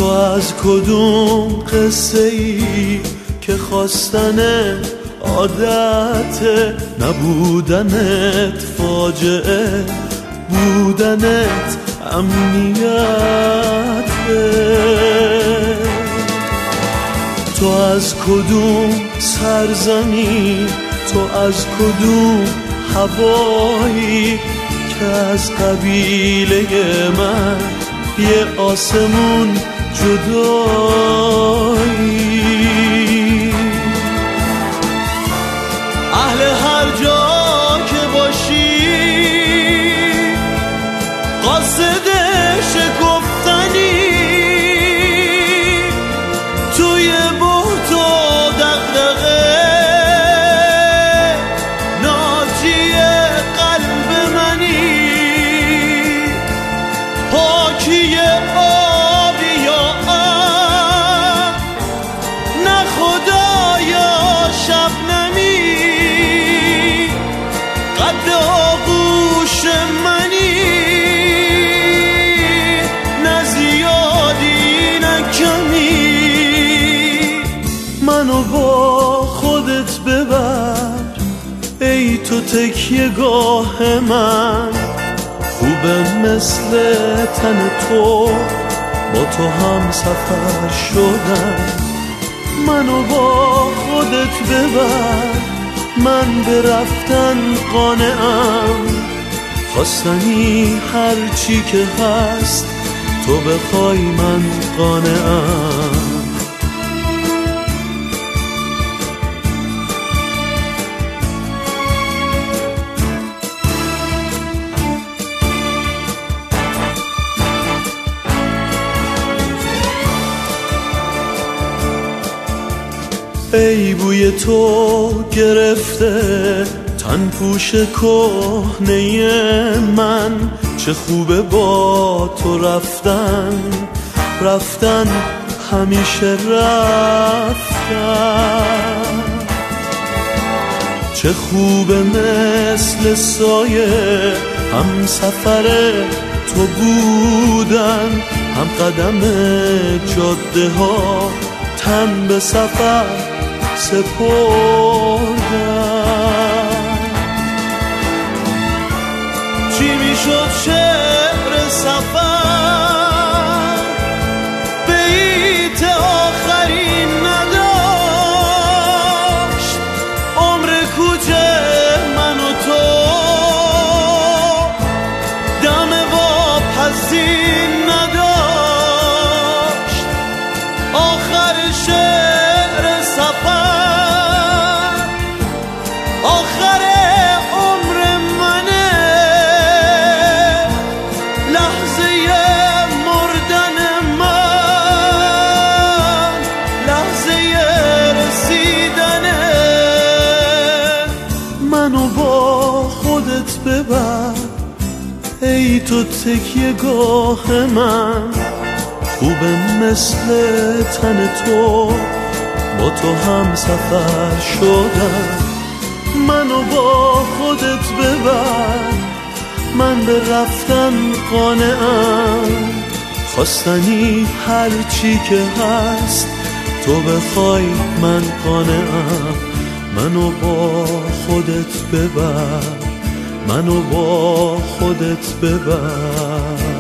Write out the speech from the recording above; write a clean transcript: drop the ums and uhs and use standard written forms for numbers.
تو از کدوم قصه ای که خواستن عادت نبودنت فاجعه بودنت امنیته؟ تو از کدوم سرزمین، تو از کدوم هوایی که از قبیله من یه آسمون جدایی؟ اهل هر جا که باشی قاصد شکفتنی، توی بهت و دغدغه ناجی قلب منی، پاکی آبی یا آب نه خدایا شبنمی، قد آغوش منی نه زیادی نه کمی. منو با خودت ببر ای تو تکیه گاه من، خوبه مثل تن تو با تو هم سفر شدم. منو با خودت ببر من به رفتن قانعم، خواستنی هر چی که هست تو بخوای من قانعم. ای بوی تو گرفته تن پوش کهنه من، چه خوبه با تو رفتن، رفتن همیشه رفتن. چه خوبه مثل سایه هم سفر تو بودن، هم قدم جاده ها تن به سفر سپردن. چی میشد شعر سفر بیت آخرین نداشت، عمر کوچه من و تو دم واپسین نداشت. آخر شعر سفر آخر عمر منه، لحظه مردن من، لحظه رسیدنه. منو با خودت ببر ای تو تکیه گاه من، خوبه مثل تن تو با تو هم سفر شدم. منو با خودت ببر من به رفتن قانعم، خواستنی هر چی که هست تو بخوای من قانعم. منو با خودت ببر، منو با خودت ببر.